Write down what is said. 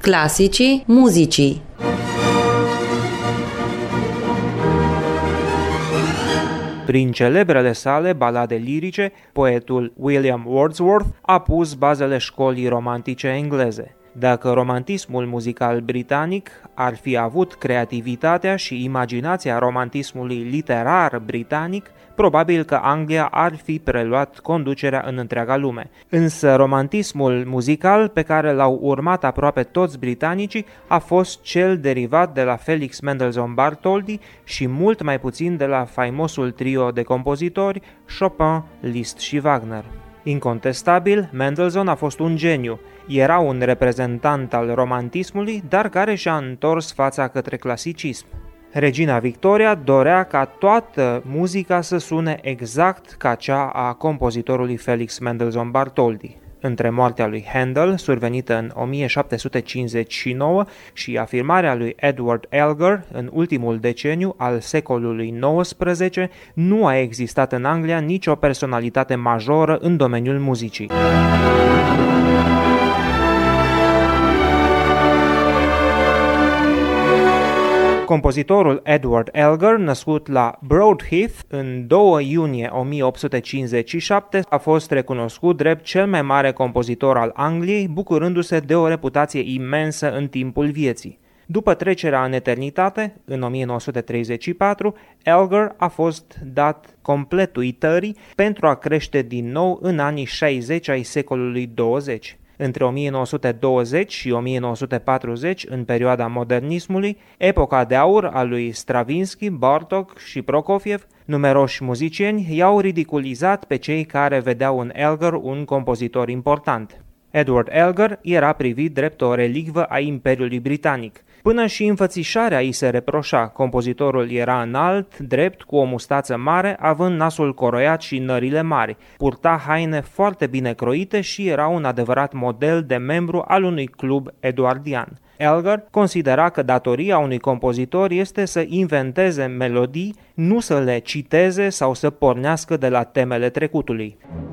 Clasicii muzicii. Prin celebrele sale balade lirice, poetul William Wordsworth a pus bazele școlii romantice engleze. Dacă romantismul muzical britanic ar fi avut creativitatea și imaginația romantismului literar britanic, probabil că Anglia ar fi preluat conducerea în întreaga lume. Însă romantismul muzical pe care l-au urmat aproape toți britanicii a fost cel derivat de la Felix Mendelssohn Bartholdy și mult mai puțin de la faimosul trio de compozitori Chopin, Liszt și Wagner. Incontestabil, Mendelssohn a fost un geniu. Era un reprezentant al romantismului, dar care și-a întors fața către clasicism. Regina Victoria dorea ca toată muzica să sune exact ca cea a compozitorului Felix Mendelssohn Bartholdy. Între moartea lui Handel, survenită în 1759, și afirmarea lui Edward Elgar în ultimul deceniu al secolului XIX, nu a existat în Anglia nicio personalitate majoră în domeniul muzicii. Compozitorul Edward Elgar, născut la Broadheath în 2 iunie 1857, a fost recunoscut drept cel mai mare compozitor al Angliei, bucurându-se de o reputație imensă în timpul vieții. După trecerea în eternitate, în 1934, Elgar a fost dat complet uitării pentru a crește din nou în anii 60 ai secolului 20. Între 1920 și 1940, în perioada modernismului, epoca de aur a lui Stravinsky, Bartók și Prokofiev, numeroși muzicieni i-au ridiculizat pe cei care vedeau în Elgar un compozitor important. Edward Elgar era privit drept o relicvă a Imperiului Britanic. Până și înfățișarea îi se reproșa. Compozitorul era înalt, drept, cu o mustață mare, având nasul coroiat și nările mari. Purta haine foarte bine croite și era un adevărat model de membru al unui club eduardian. Elgar considera că datoria unui compozitor este să inventeze melodii, nu să le citeze sau să pornească de la temele trecutului.